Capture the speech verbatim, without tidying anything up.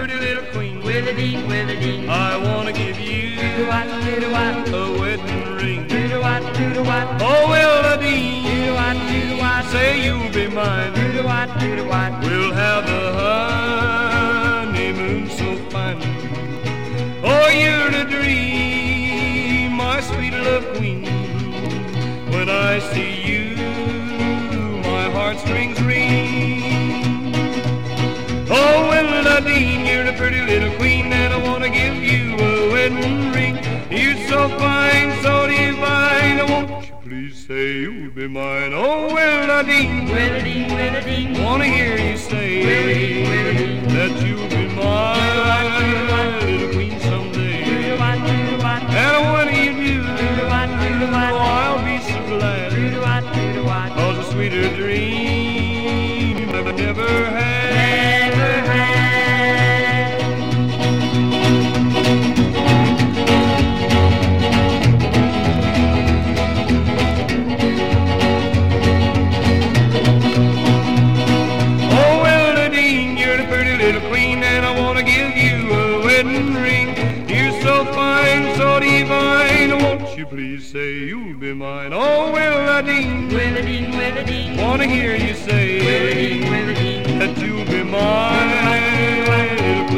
pretty little queen. Willie-dee, willie-dee. I wanna give you Do-do-what, do-do-what. a wedding ring. Do-do-what, do-do-what. Oh, Willie-dee, Do-do-what, do-do-what. say you'll be mine. Do-do-what, do-do-what. We'll have the honeymoon so fine. Oh, you're the dream, my sweet love queen. When I see you, my heartstrings ring. Oh, Willie-dee, you're the pretty little queen, and I wanna give you a wedding ring. You're so fine, so divine, won't you please say you'll be mine? Oh, Willie-dee, Willie-dee, willie-dee. wanna hear you say Willie-dee, willie-dee. that you'll be mine, little queen someday. Do-do-what, do-do-what. And when you do, Do-do-what, do-do-what. oh, I'll be so glad. Do-do-what, do-do-what. Cause a sweeter dream I've never had. Never had. Oh, Willie-dee, you're the pretty little queen, and I wanna give you a wedding ring. You're so fine, so divine, won't you please say you'll be mine? Oh, Willie-dee, Willie-dee, willie-dee. wanna hear you say Willie-dee, willie-dee. that you'll be mine, little